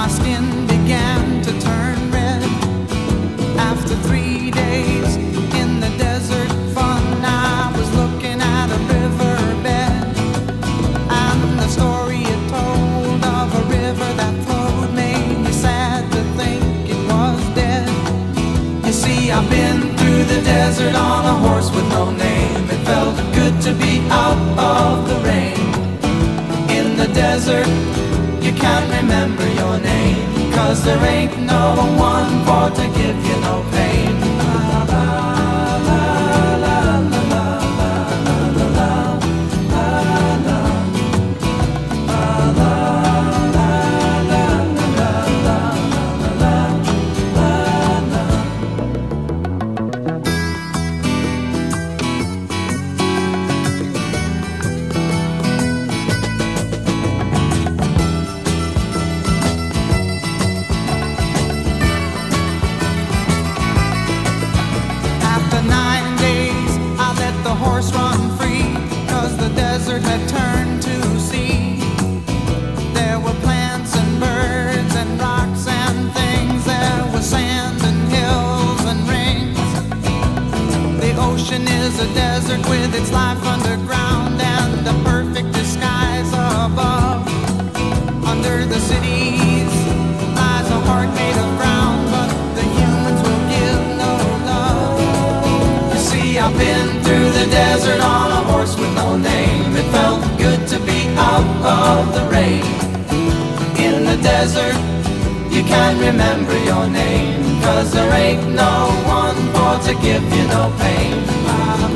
My skin began to turn red. After 3 days in the desert fun, I was looking at a riverbed, and the story it told of a river that flowed made me sad to think it was dead. You see, I've been through the desert on a horse with no name. It felt good to be out of the rain. In the desert, you can't remember your name, 'cause there ain't no one for to give you no pain. La, la, la, la, la, la, la, la, la, la, la. Horse run free, 'cause the desert had turned to sea. There were plants and birds and rocks and things. There was sand and hills and rings. The ocean is a desert with its life underground and a perfect disguise above. Under the cities lies a heart made of brown, but the humans will give no love. You see, I've been through the desert on a horse with no name. It felt good to be out of the rain. In the desert, you can't remember your name, 'cause there ain't no one for to give you no pain.